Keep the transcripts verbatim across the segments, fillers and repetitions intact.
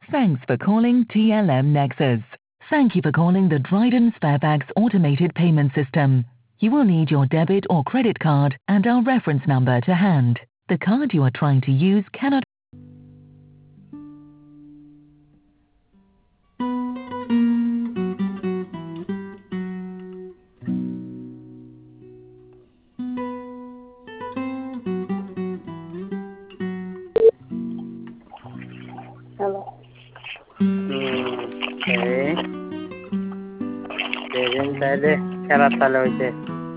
Thanks for calling T L M Nexus. Thank you for calling the Dryden Sparebags automated payment system. You will need your debit or credit card and our reference number to hand. The card you are trying to use cannot. Hello. Okay. Serin tahle kera tale hoyte.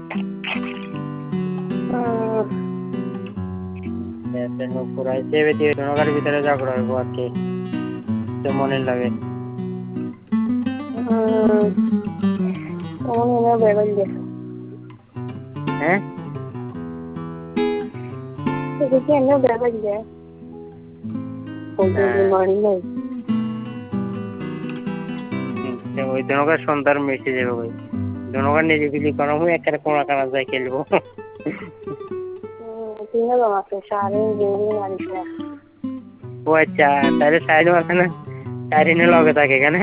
Ete no purai sebe diye donogar bhitore jagora hobo arki. To mone lage. Ono na begal de. Eh? Ese que no begal de. Porque no mani নাই। ওই দোনোগার সন্ধ্যার message যাবে ভাই দোনোগার নিজে বিলি করা হয়ে একটা কোনা কানা যায় খেলবো তিন জন আছে সারে গেলি মারিস না ও আচ্ছা তাহলে সাইড আছে না সাইরিনে লগে থাকে এখানে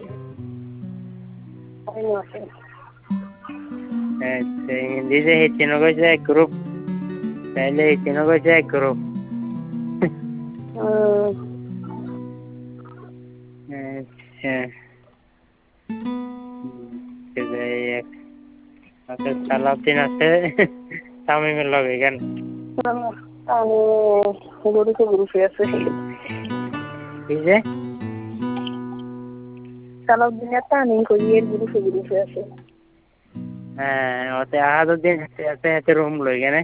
আচ্ছা হিন্দি যে হিচেনো গেছে এক গ্রুপ তাহলে হিচেনো গেছে এক গ্রুপ আচ্ছা আচ্ছা সালাউদ্দিন আছে তামিমের লগে এখানে আমি গরুকে গ্রুপে আছে কি যে সালাউদ্দিনের তামিম করিয়ের গ্রুপে গ্রুপে আছে হ্যাঁ ওতে আহাদুদ্দিন আছে আছে রুম লই এখানে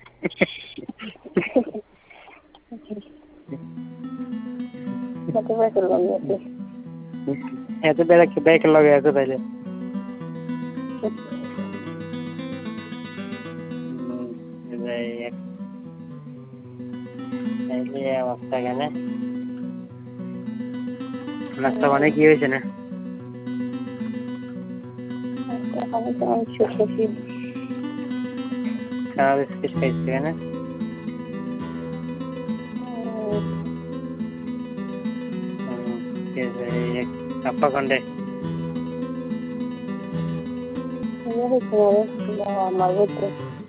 কত বছর লাগে আছে এত বেলা কি ব্যাক লগে আছে তাইলে তাইলে অবস্থা কেন নাস্তা মানে কি হয়েছে না সারা বিস্কিট খাইছে কেন আপা কন্ডে আমার ভিতরে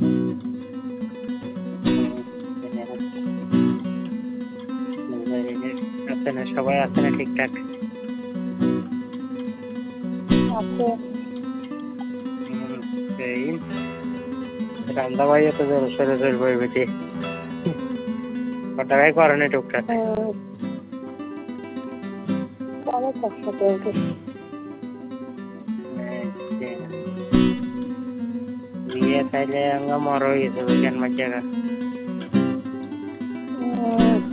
আছে না সবাই আছে না ঠিকঠাক আছে এই রান্দা ভাই তো জোর সরে জোর বই বেটি ওটাই করে না টুকটাক অনেক কষ্ট করবে iya taile anga moro gitu kan macam